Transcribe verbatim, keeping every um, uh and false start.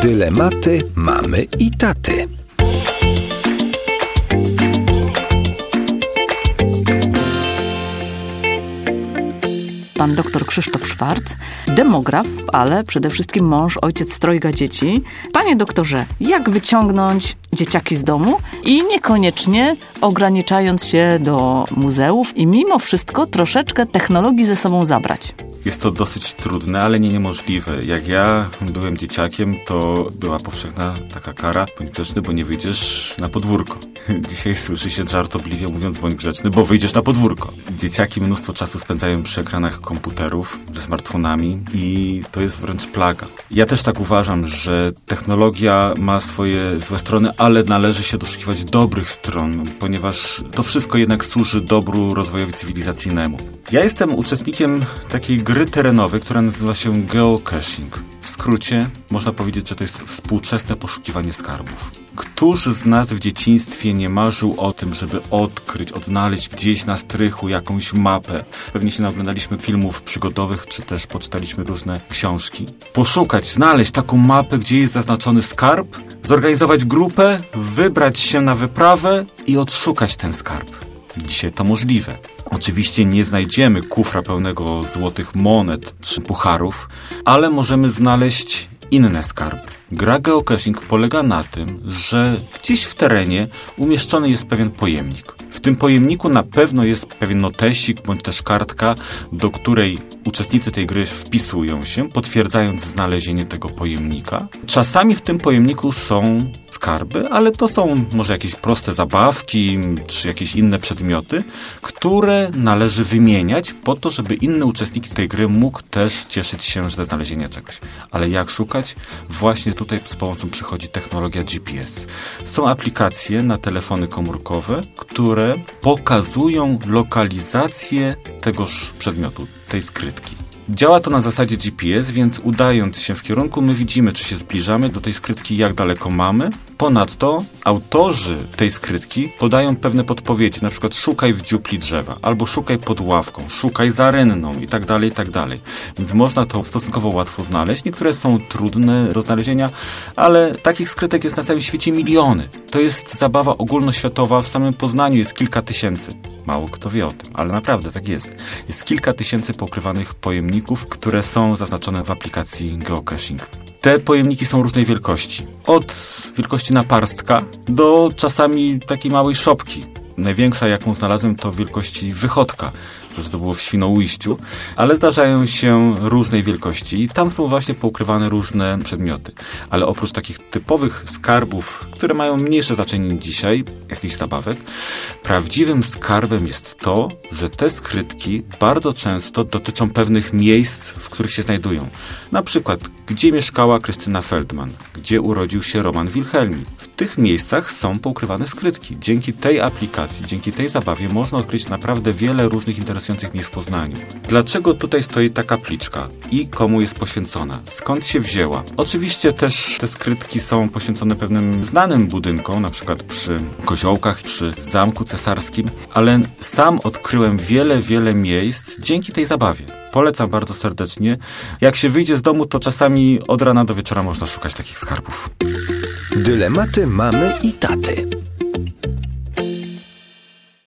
Dylematy mamy i taty. Pan doktor Krzysztof Szwarc, demograf, ale przede wszystkim mąż, ojciec trojga dzieci. Panie doktorze, jak wyciągnąć dzieciaki z domu i niekoniecznie ograniczając się do muzeów i mimo wszystko troszeczkę technologii ze sobą zabrać? Jest to dosyć trudne, ale nie niemożliwe. Jak ja byłem dzieciakiem, to była powszechna taka kara: bądź grzeczny, bo nie wyjdziesz na podwórko. Dzisiaj słyszy się żartobliwie mówiąc bądź grzeczny, bo wyjdziesz na podwórko. Dzieciaki mnóstwo czasu spędzają przy ekranach komputerów, ze smartfonami i to jest wręcz plaga. Ja też tak uważam, że technologia ma swoje złe strony, ale należy się doszukiwać dobrych stron, ponieważ to wszystko jednak służy dobru rozwojowi cywilizacyjnemu. Ja jestem uczestnikiem takiej gry terenowej, która nazywa się geocaching. W skrócie można powiedzieć, że to jest współczesne poszukiwanie skarbów. Któż z nas w dzieciństwie nie marzył o tym, żeby odkryć, odnaleźć gdzieś na strychu jakąś mapę? Pewnie się naoglądaliśmy filmów przygodowych, czy też poczytaliśmy różne książki. Poszukać, znaleźć taką mapę, gdzie jest zaznaczony skarb, zorganizować grupę, wybrać się na wyprawę i odszukać ten skarb. Dzisiaj to możliwe. Oczywiście nie znajdziemy kufra pełnego złotych monet czy pucharów, ale możemy znaleźć inne skarby. Gra geocaching polega na tym, że gdzieś w terenie umieszczony jest pewien pojemnik. W tym pojemniku na pewno jest pewien notesik bądź też kartka, do której uczestnicy tej gry wpisują się, potwierdzając znalezienie tego pojemnika. Czasami w tym pojemniku są skarby, ale to są może jakieś proste zabawki czy jakieś inne przedmioty, które należy wymieniać po to, żeby inny uczestnik tej gry mógł też cieszyć się ze znalezienia czegoś. Ale jak szukać? Właśnie tutaj z pomocą przychodzi technologia G P S. Są aplikacje na telefony komórkowe, które pokazują lokalizację tegoż przedmiotu, tej skrytki. Działa to na zasadzie G P S, więc udając się w kierunku, my widzimy, czy się zbliżamy do tej skrytki, jak daleko mamy. Ponadto autorzy tej skrytki podają pewne podpowiedzi, na przykład szukaj w dziupli drzewa, albo szukaj pod ławką, szukaj za rynną i tak dalej, i tak dalej. Więc można to stosunkowo łatwo znaleźć. Niektóre są trudne do znalezienia, ale takich skrytek jest na całym świecie miliony. To jest zabawa ogólnoświatowa, w samym Poznaniu jest kilka tysięcy. Mało kto wie o tym, ale naprawdę tak jest. Jest kilka tysięcy pokrywanych pojemników, które są zaznaczone w aplikacji geocaching. Te pojemniki są różnej wielkości. Od wielkości naparstka do czasami takiej małej szopki. Największa, jaką znalazłem, to wielkości wychodka, że to było w Świnoujściu, ale zdarzają się różnej wielkości i tam są właśnie poukrywane różne przedmioty. Ale oprócz takich typowych skarbów, które mają mniejsze znaczenie dzisiaj, jakichś zabawek, prawdziwym skarbem jest to, że te skrytki bardzo często dotyczą pewnych miejsc, w których się znajdują. Na przykład, gdzie mieszkała Krystyna Feldman, gdzie urodził się Roman Wilhelmi. W tych miejscach są poukrywane skrytki. Dzięki tej aplikacji, dzięki tej zabawie można odkryć naprawdę wiele różnych interesujących miejsc w Poznaniu. Dlaczego tutaj stoi taka pliczka i komu jest poświęcona? Skąd się wzięła? Oczywiście też te skrytki są poświęcone pewnym znanym budynkom, na przykład przy Koziołkach, przy Zamku Cesarskim, ale sam odkryłem wiele, wiele miejsc dzięki tej zabawie. Polecam bardzo serdecznie. Jak się wyjdzie z domu, to czasami od rana do wieczora można szukać takich skarbów. Dylematy mamy i taty.